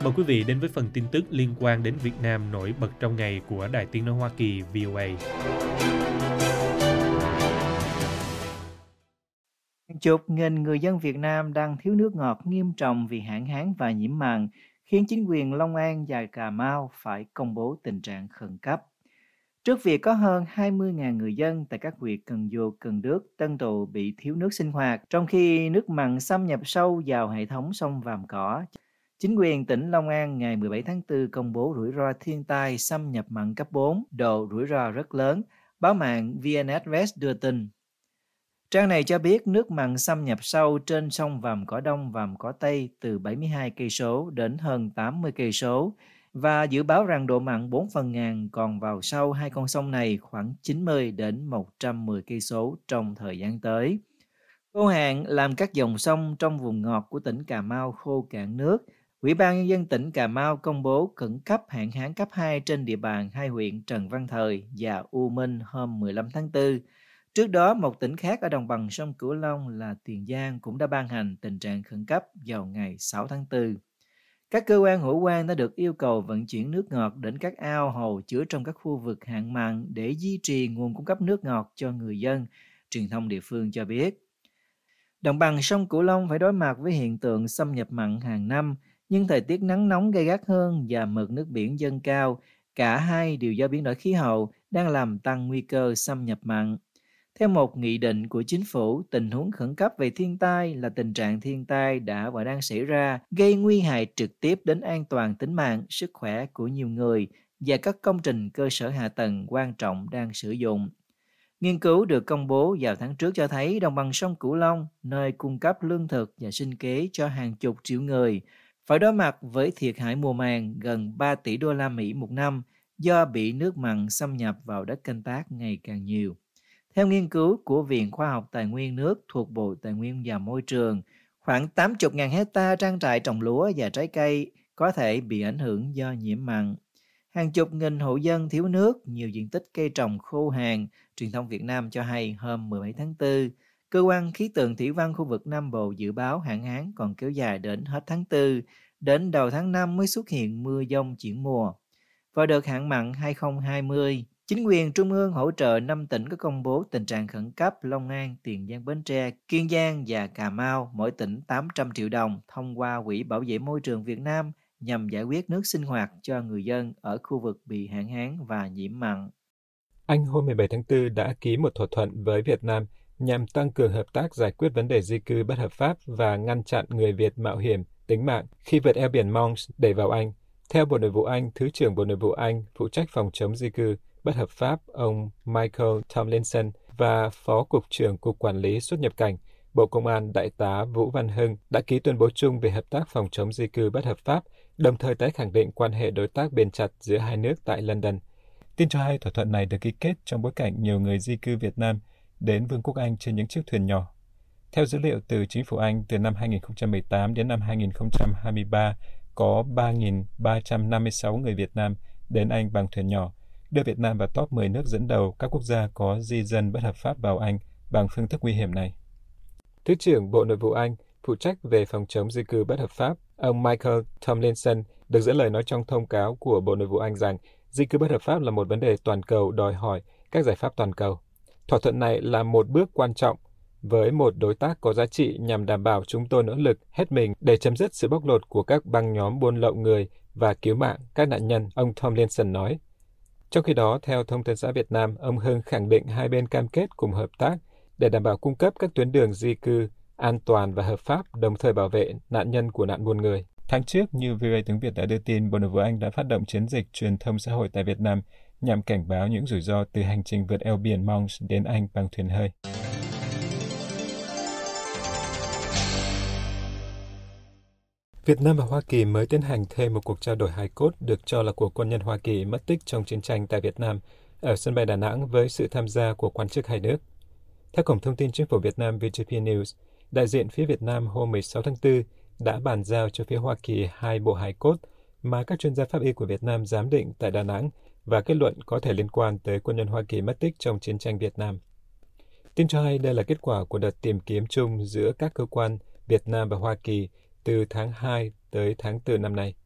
Mời quý vị đến với phần tin tức liên quan đến Việt Nam nổi bật trong ngày của Đài Tiếng nói Hoa Kỳ VOA. Chục nghìn người dân Việt Nam đang thiếu nước ngọt nghiêm trọng vì hạn hán và nhiễm mặn, khiến chính quyền Long An và Cà Mau phải công bố tình trạng khẩn cấp. Trước việc có hơn 20.000 người dân tại các huyện Cần Duộc, Cần Đước, Tân Trụ bị thiếu nước sinh hoạt, trong khi nước mặn xâm nhập sâu vào hệ thống sông Vàm Cỏ, chính quyền tỉnh Long An ngày 17 tháng 4 công bố rủi ro thiên tai xâm nhập mặn cấp 4, độ rủi ro rất lớn, báo mạng VnExpress đưa tin. Trang này cho biết nước mặn xâm nhập sâu trên sông Vàm Cỏ Đông, Vàm Cỏ Tây từ 72 cây số đến hơn 80 cây số và dự báo rằng độ mặn 4 phần ngàn còn vào sâu hai con sông này khoảng 90 đến 110 cây số trong thời gian tới. Khô hạn làm các dòng sông trong vùng ngọt của tỉnh Cà Mau khô cạn nước. Ủy ban Nhân dân tỉnh Cà Mau công bố khẩn cấp hạn hán cấp 2 trên địa bàn hai huyện Trần Văn Thời và U Minh hôm 15 tháng 4. Trước đó, một tỉnh khác ở đồng bằng sông Cửu Long là Tiền Giang cũng đã ban hành tình trạng khẩn cấp vào ngày 6 tháng 4. Các cơ quan hữu quan đã được yêu cầu vận chuyển nước ngọt đến các ao hồ chứa trong các khu vực hạn mặn để duy trì nguồn cung cấp nước ngọt cho người dân, truyền thông địa phương cho biết. Đồng bằng sông Cửu Long phải đối mặt với hiện tượng xâm nhập mặn hàng năm, nhưng thời tiết nắng nóng gay gắt hơn và mực nước biển dâng cao, cả hai đều do biến đổi khí hậu đang làm tăng nguy cơ xâm nhập mặn. Theo một nghị định của chính phủ, tình huống khẩn cấp về thiên tai là tình trạng thiên tai đã và đang xảy ra, gây nguy hại trực tiếp đến an toàn tính mạng, sức khỏe của nhiều người và các công trình cơ sở hạ tầng quan trọng đang sử dụng. Nghiên cứu được công bố vào tháng trước cho thấy đồng bằng sông Cửu Long, nơi cung cấp lương thực và sinh kế cho hàng chục triệu người, phải đối mặt với thiệt hại mùa màng gần 3 tỷ đô la Mỹ một năm do bị nước mặn xâm nhập vào đất canh tác ngày càng nhiều. Theo nghiên cứu của Viện Khoa học Tài nguyên nước thuộc Bộ Tài nguyên và Môi trường, khoảng 80.000 hectare trang trại trồng lúa và trái cây có thể bị ảnh hưởng do nhiễm mặn. Hàng chục nghìn hộ dân thiếu nước, nhiều diện tích cây trồng khô hạn, truyền thông Việt Nam cho hay hôm 17 tháng 4, Cơ quan Khí tượng Thủy văn khu vực Nam Bộ dự báo hạn hán còn kéo dài đến hết tháng 4, đến đầu tháng 5 mới xuất hiện mưa dông chuyển mùa. Vào đợt hạn mặn 2020, chính quyền trung ương hỗ trợ 5 tỉnh có công bố tình trạng khẩn cấp Long An, Tiền Giang, Bến Tre, Kiên Giang và Cà Mau, mỗi tỉnh 800 triệu đồng thông qua Quỹ Bảo vệ Môi trường Việt Nam nhằm giải quyết nước sinh hoạt cho người dân ở khu vực bị hạn hán và nhiễm mặn. Anh hôm 17 tháng 4 đã ký một thỏa thuận với Việt Nam nhằm tăng cường hợp tác giải quyết vấn đề di cư bất hợp pháp và ngăn chặn người Việt mạo hiểm tính mạng khi vượt eo biển Manx để vào Anh. Theo Bộ Nội vụ Anh, Thứ trưởng Bộ Nội vụ Anh phụ trách phòng chống di cư bất hợp pháp ông Michael Tomlinson và Phó Cục trưởng Cục Quản lý xuất nhập cảnh, Bộ Công an Đại tá Vũ Văn Hưng đã ký tuyên bố chung về hợp tác phòng chống di cư bất hợp pháp, đồng thời tái khẳng định quan hệ đối tác bền chặt giữa hai nước tại London. Tin cho hay thỏa thuận này được ký kết trong bối cảnh nhiều người di cư Việt Nam đến Vương quốc Anh trên những chiếc thuyền nhỏ. Theo dữ liệu từ chính phủ Anh, từ năm 2018 đến năm 2023, có 3.356 người Việt Nam đến Anh bằng thuyền nhỏ, đưa Việt Nam vào top 10 nước dẫn đầu các quốc gia có di dân bất hợp pháp vào Anh bằng phương thức nguy hiểm này. Thứ trưởng Bộ Nội vụ Anh phụ trách về phòng chống di cư bất hợp pháp, ông Michael Tomlinson được dẫn lời nói trong thông cáo của Bộ Nội vụ Anh rằng di cư bất hợp pháp là một vấn đề toàn cầu đòi hỏi các giải pháp toàn cầu. Thỏa thuận này là một bước quan trọng với một đối tác có giá trị nhằm đảm bảo chúng tôi nỗ lực hết mình để chấm dứt sự bóc lột của các băng nhóm buôn lậu người và cứu mạng các nạn nhân, ông Tomlinson nói. Trong khi đó, theo Thông tấn xã Việt Nam, ông Hưng khẳng định hai bên cam kết cùng hợp tác để đảm bảo cung cấp các tuyến đường di cư an toàn và hợp pháp, đồng thời bảo vệ nạn nhân của nạn buôn người. Tháng trước, như VOA tiếng Việt đã đưa tin, Bộ Nội vụ Anh đã phát động chiến dịch truyền thông xã hội tại Việt Nam nhằm cảnh báo những rủi ro từ hành trình vượt eo biển Manx đến Anh bằng thuyền hơi. Việt Nam và Hoa Kỳ mới tiến hành thêm một cuộc trao đổi hài cốt được cho là của quân nhân Hoa Kỳ mất tích trong chiến tranh tại Việt Nam ở sân bay Đà Nẵng với sự tham gia của quan chức hai nước. Theo Cổng Thông tin Chính phủ Việt Nam VTP News, đại diện phía Việt Nam hôm 16 tháng 4 đã bàn giao cho phía Hoa Kỳ 2 bộ hài cốt mà các chuyên gia pháp y của Việt Nam giám định tại Đà Nẵng và kết luận có thể liên quan tới quân nhân Hoa Kỳ mất tích trong chiến tranh Việt Nam. Tin cho hay đây là kết quả của đợt tìm kiếm chung giữa các cơ quan Việt Nam và Hoa Kỳ từ tháng 2 tới tháng 4 năm nay.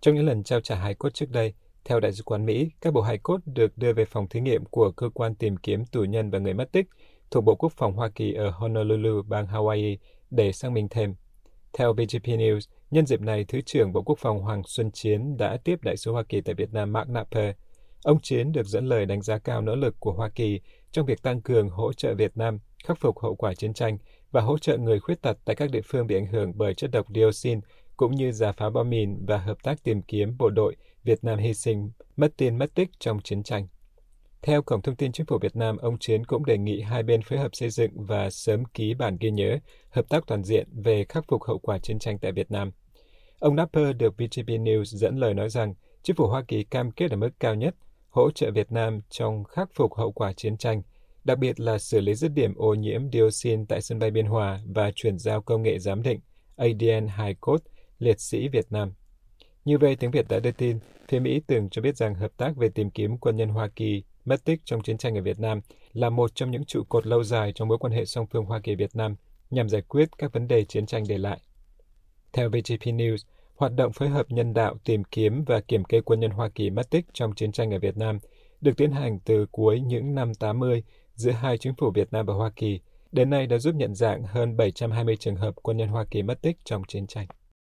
Trong những lần trao trả hài cốt trước đây, theo Đại sứ quán Mỹ, các bộ hài cốt được đưa về phòng thí nghiệm của Cơ quan tìm kiếm tù nhân và người mất tích thuộc Bộ Quốc phòng Hoa Kỳ ở Honolulu, bang Hawaii để xác minh thêm. Theo VGP News, nhân dịp này, Thứ trưởng Bộ Quốc phòng Hoàng Xuân Chiến đã tiếp Đại sứ Hoa Kỳ tại Việt Nam Mark Knapper. Ông Chiến được dẫn lời đánh giá cao nỗ lực của Hoa Kỳ trong việc tăng cường hỗ trợ Việt Nam khắc phục hậu quả chiến tranh và hỗ trợ người khuyết tật tại các địa phương bị ảnh hưởng bởi chất độc dioxin, cũng như rà phá bom mìn và hợp tác tìm kiếm bộ đội Việt Nam hy sinh, mất tin mất tích trong chiến tranh. Theo Cổng Thông tin Chính phủ Việt Nam, ông Chiến cũng đề nghị hai bên phối hợp xây dựng và sớm ký bản ghi nhớ hợp tác toàn diện về khắc phục hậu quả chiến tranh tại Việt Nam. Ông Knapper được VGP News dẫn lời nói rằng Chính phủ Hoa Kỳ cam kết ở mức cao nhất hỗ trợ Việt Nam trong khắc phục hậu quả chiến tranh, đặc biệt là xử lý dứt điểm ô nhiễm dioxin tại sân bay Biên Hòa và chuyển giao công nghệ giám định ADN hài cốt liệt sĩ Việt Nam. Như vậy, tiếng Việt đã đưa tin, phía Mỹ từng cho biết rằng hợp tác về tìm kiếm quân nhân Hoa Kỳ mất tích trong chiến tranh ở Việt Nam là một trong những trụ cột lâu dài trong mối quan hệ song phương Hoa Kỳ-Việt Nam nhằm giải quyết các vấn đề chiến tranh để lại. Theo VGP News, hoạt động phối hợp nhân đạo tìm kiếm và kiểm kê quân nhân Hoa Kỳ mất tích trong chiến tranh ở Việt Nam được tiến hành từ cuối những năm 80 giữa hai chính phủ Việt Nam và Hoa Kỳ, đến nay đã giúp nhận dạng hơn 720 trường hợp quân nhân Hoa Kỳ mất tích trong chiến tranh.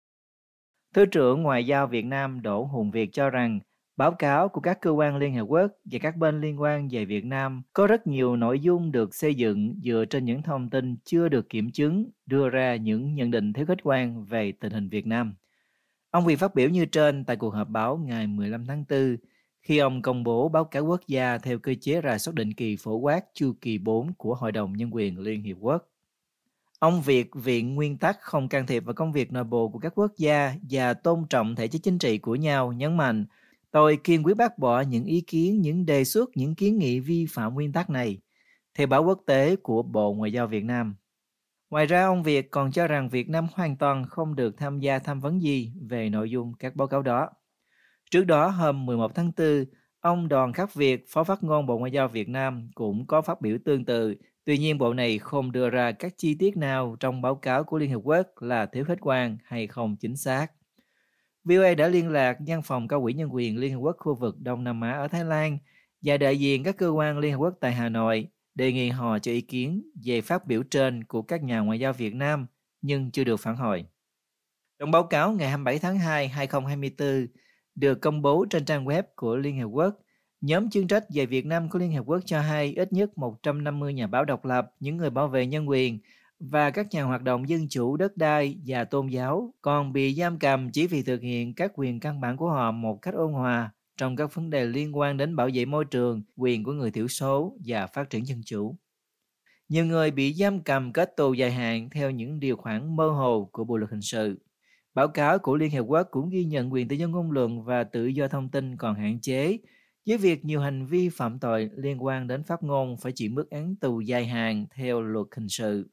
Thứ trưởng Ngoại giao Việt Nam Đỗ Hùng Việt cho rằng báo cáo của các cơ quan Liên Hợp Quốc và các bên liên quan về Việt Nam có rất nhiều nội dung được xây dựng dựa trên những thông tin chưa được kiểm chứng, đưa ra những nhận định thiếu khách quan về tình hình Việt Nam. Ông Việt phát biểu như trên tại cuộc họp báo ngày 15 tháng 4 khi ông công bố báo cáo quốc gia theo cơ chế rà soát định kỳ phổ quát chu kỳ 4 của Hội đồng Nhân quyền Liên Hiệp Quốc. Ông Việt viện nguyên tắc không can thiệp vào công việc nội bộ của các quốc gia và tôn trọng thể chế chính trị của nhau, nhấn mạnh: "Tôi kiên quyết bác bỏ những ý kiến, những đề xuất, những kiến nghị vi phạm nguyên tắc này", theo báo quốc tế của Bộ Ngoại giao Việt Nam. Ngoài ra, ông Việt còn cho rằng Việt Nam hoàn toàn không được tham gia tham vấn gì về nội dung các báo cáo đó. Trước đó, hôm 11 tháng 4, ông Đoàn Khắc Việt, Phó Phát ngôn Bộ Ngoại giao Việt Nam cũng có phát biểu tương tự. Tuy nhiên, Bộ này không đưa ra các chi tiết nào trong báo cáo của Liên Hợp Quốc là thiếu khách quan hay không chính xác. VOA đã liên lạc Văn phòng Cao ủy Nhân quyền Liên Hợp Quốc khu vực Đông Nam Á ở Thái Lan và đại diện các cơ quan Liên Hợp Quốc tại Hà Nội, đề nghị họ cho ý kiến về phát biểu trên của các nhà ngoại giao Việt Nam, nhưng chưa được phản hồi. Trong báo cáo ngày 27 tháng 2, 2024, được công bố trên trang web của Liên Hợp Quốc, nhóm chuyên trách về Việt Nam của Liên Hợp Quốc cho hay ít nhất 150 nhà báo độc lập, những người bảo vệ nhân quyền và các nhà hoạt động dân chủ, đất đai và tôn giáo còn bị giam cầm chỉ vì thực hiện các quyền căn bản của họ một cách ôn hòa trong các vấn đề liên quan đến bảo vệ môi trường, quyền của người thiểu số và phát triển dân chủ. Nhiều người bị giam cầm kết tù dài hạn theo những điều khoản mơ hồ của Bộ luật hình sự. Báo cáo của Liên Hợp Quốc cũng ghi nhận quyền tự do ngôn luận và tự do thông tin còn hạn chế, với việc nhiều hành vi phạm tội liên quan đến phát ngôn phải chịu mức án tù dài hạn theo luật hình sự.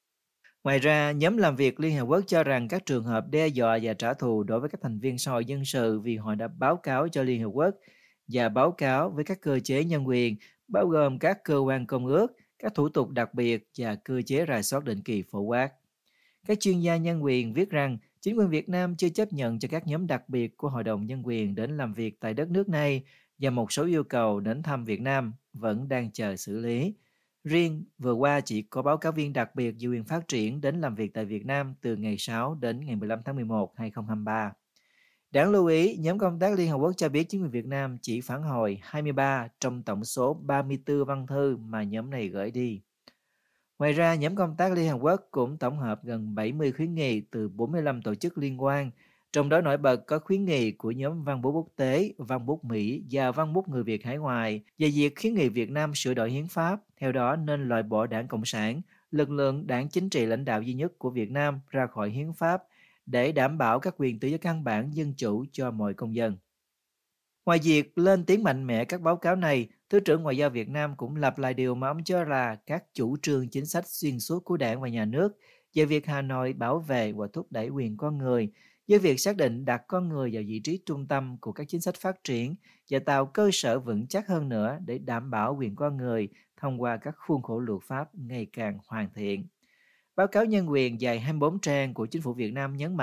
Ngoài ra, nhóm làm việc Liên Hợp Quốc cho rằng các trường hợp đe dọa và trả thù đối với các thành viên xã hội dân sự vì họ đã báo cáo cho Liên Hợp Quốc và báo cáo với các cơ chế nhân quyền, bao gồm các cơ quan công ước, các thủ tục đặc biệt và cơ chế rà soát định kỳ phổ quát. Các chuyên gia nhân quyền viết rằng chính quyền Việt Nam chưa chấp nhận cho các nhóm đặc biệt của Hội đồng Nhân quyền đến làm việc tại đất nước này và một số yêu cầu đến thăm Việt Nam vẫn đang chờ xử lý. Riêng vừa qua chỉ có báo cáo viên đặc biệt về quyền phát triển đến làm việc tại Việt Nam từ ngày 6 đến ngày 15 tháng 11, 2023. Đáng lưu ý, nhóm công tác Liên Hợp Quốc cho biết chính quyền Việt Nam chỉ phản hồi 23 trong tổng số 34 văn thư mà nhóm này gửi đi. Ngoài ra, nhóm công tác Liên Hợp Quốc cũng tổng hợp gần 70 khuyến nghị từ 45 tổ chức liên quan, trong đó nổi bật có khuyến nghị của nhóm Văn bút quốc tế, Văn bút Mỹ và Văn bút người Việt hải ngoại về việc khuyến nghị Việt Nam sửa đổi hiến pháp, theo đó nên loại bỏ Đảng Cộng sản, lực lượng đảng chính trị lãnh đạo duy nhất của Việt Nam ra khỏi hiến pháp để đảm bảo các quyền tự do căn bản dân chủ cho mọi công dân. Ngoài việc lên tiếng mạnh mẽ các báo cáo này, Thứ trưởng Ngoại giao Việt Nam cũng lặp lại điều mà ông cho là các chủ trương chính sách xuyên suốt của Đảng và Nhà nước về việc Hà Nội bảo vệ và thúc đẩy quyền con người, với việc xác định đặt con người vào vị trí trung tâm của các chính sách phát triển và tạo cơ sở vững chắc hơn nữa để đảm bảo quyền con người thông qua các khuôn khổ luật pháp ngày càng hoàn thiện. Báo cáo nhân quyền dài 24 trang của Chính phủ Việt Nam nhấn mạnh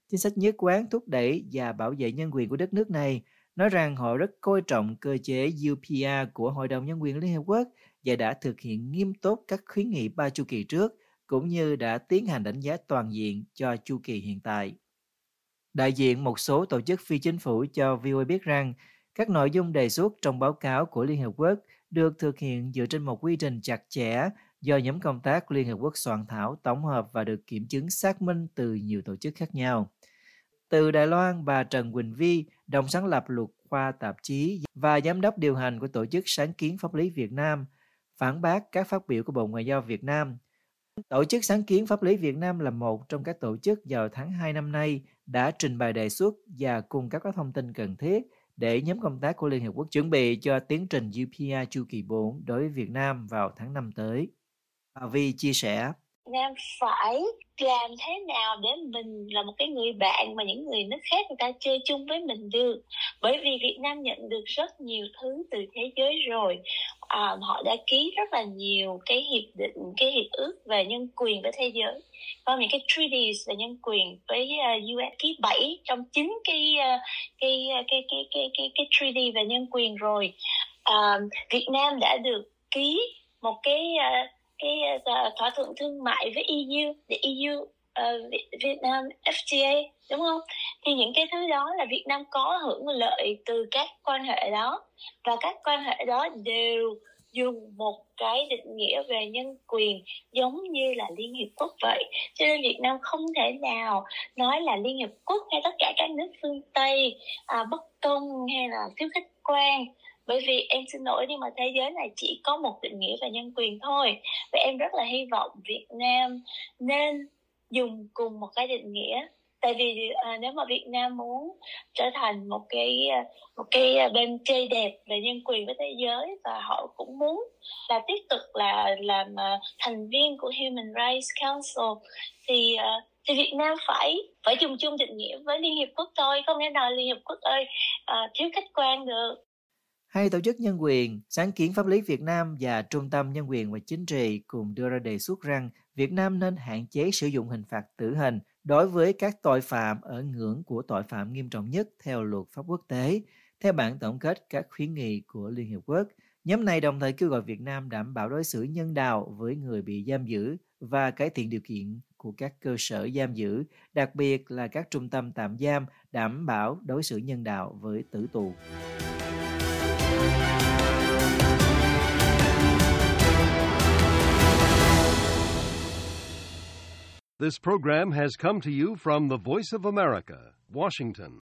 Chính sách nhất quán thúc đẩy và bảo vệ nhân quyền của đất nước này nói rằng họ rất coi trọng cơ chế UPR của Hội đồng Nhân quyền Liên Hợp Quốc và đã thực hiện nghiêm túc các khuyến nghị 3 chu kỳ trước, cũng như đã tiến hành đánh giá toàn diện cho chu kỳ hiện tại. Đại diện một số tổ chức phi chính phủ cho VOA biết rằng các nội dung đề xuất trong báo cáo của Liên Hợp Quốc được thực hiện dựa trên một quy trình chặt chẽ do nhóm công tác Liên Hợp Quốc soạn thảo, tổng hợp và được kiểm chứng xác minh từ nhiều tổ chức khác nhau. Từ Đài Loan, bà Trần Quỳnh Vi, đồng sáng lập luật khoa tạp chí và giám đốc điều hành của Tổ chức Sáng kiến Pháp lý Việt Nam, phản bác các phát biểu của Bộ Ngoại giao Việt Nam. Tổ chức Sáng kiến Pháp lý Việt Nam là một trong các tổ chức vào tháng 2 năm nay đã trình bày đề xuất và cung cấp các thông tin cần thiết để nhóm công tác của Liên Hợp Quốc chuẩn bị cho tiến trình UPR chu kỳ 4 đối với Việt Nam vào tháng 5 tới. Bà Vi chia sẻ, Nam phải làm thế nào để mình là một cái người bạn mà những người nước khác người ta chơi chung với mình được. Bởi vì Việt Nam nhận được rất nhiều thứ từ thế giới rồi. Họ đã ký rất là nhiều cái hiệp định, cái hiệp ước về nhân quyền với thế giới. Có những cái treaties về nhân quyền với UN, ký 7 trong 9 cái treaty về nhân quyền rồi. Việt Nam đã được ký một cái thỏa thuận thương mại với EU, Việt Nam FTA, đúng không? Thì những cái thứ đó là Việt Nam có hưởng lợi từ các quan hệ đó, và các quan hệ đó đều dùng một cái định nghĩa về nhân quyền giống như là Liên Hiệp Quốc vậy. Cho nên Việt Nam không thể nào nói là Liên Hiệp Quốc hay tất cả các nước phương Tây bất công hay là thiếu khách quan. Bởi vì em xin lỗi nhưng mà thế giới này chỉ có một định nghĩa về nhân quyền thôi. Và em rất là hy vọng Việt Nam nên dùng cùng một cái định nghĩa. Tại vì nếu mà Việt Nam muốn trở thành một cái bên chơi đẹp về nhân quyền với thế giới, và họ cũng muốn là tiếp tục là làm thành viên của Human Rights Council, thì Việt Nam phải dùng chung định nghĩa với Liên Hiệp Quốc thôi. Không thể nào Liên Hiệp Quốc ơi thiếu khách quan được. Hai tổ chức nhân quyền, Sáng kiến Pháp lý Việt Nam và Trung tâm Nhân quyền và Chính trị cùng đưa ra đề xuất rằng Việt Nam nên hạn chế sử dụng hình phạt tử hình đối với các tội phạm ở ngưỡng của tội phạm nghiêm trọng nhất theo luật pháp quốc tế. Theo bản tổng kết các khuyến nghị của Liên Hợp Quốc, nhóm này đồng thời kêu gọi Việt Nam đảm bảo đối xử nhân đạo với người bị giam giữ và cải thiện điều kiện của các cơ sở giam giữ, đặc biệt là các trung tâm tạm giam đảm bảo đối xử nhân đạo với tử tù. This program has come to you from the Voice of America, Washington.